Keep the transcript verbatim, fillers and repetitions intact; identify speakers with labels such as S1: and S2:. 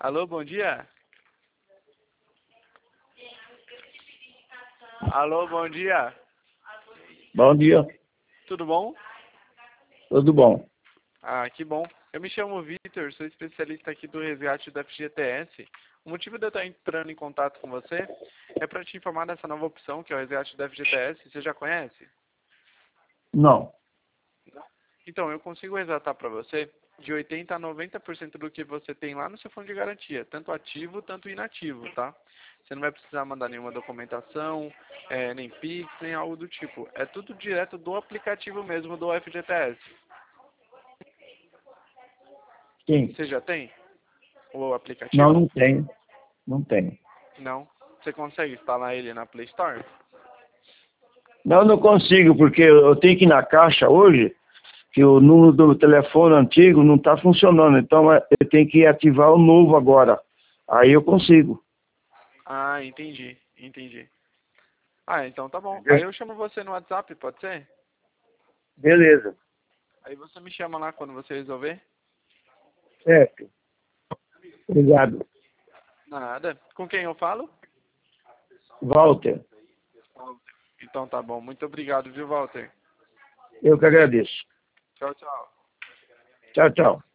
S1: Alô, bom dia. Alô, bom dia.
S2: Bom dia,
S1: Tudo bom?
S2: tudo bom?
S1: Ah, que bom. Eu me chamo Vitor, sou especialista aqui do resgate do F G T S. O motivo de eu estar entrando em contato com você é para te informar dessa nova opção, que é o resgate do F G T S. Você já conhece?
S2: Não.
S1: Então, eu consigo resgatar para você de oitenta a noventa por cento do que você tem lá no seu fundo de garantia, tanto ativo, tanto inativo, tá? Você não vai precisar mandar nenhuma documentação, é, nem Pix, nem algo do tipo. É tudo direto do aplicativo mesmo do F G T S.
S2: Sim.
S1: Você já tem o
S2: Não,
S1: aplicativo?
S2: não tenho. Não tenho.
S1: Não? Você consegue instalar ele na Play Store?
S2: Não, não consigo, porque eu tenho que ir na caixa hoje, que o número do telefone antigo não está funcionando. Então é, eu tenho que ativar o novo agora. Aí eu consigo.
S1: Ah, entendi, entendi. Ah, então tá bom. Aí
S2: Entendeu?
S1: eu chamo você no WhatsApp, pode ser?
S2: Beleza.
S1: Aí você me chama lá quando você resolver.
S2: Certo. Obrigado.
S1: Nada. Com quem eu falo?
S2: Walter,
S1: Então tá bom. Muito obrigado, viu, Walter?
S2: eu que agradeço.
S1: Tchau, tchau.
S2: Tchau, tchau.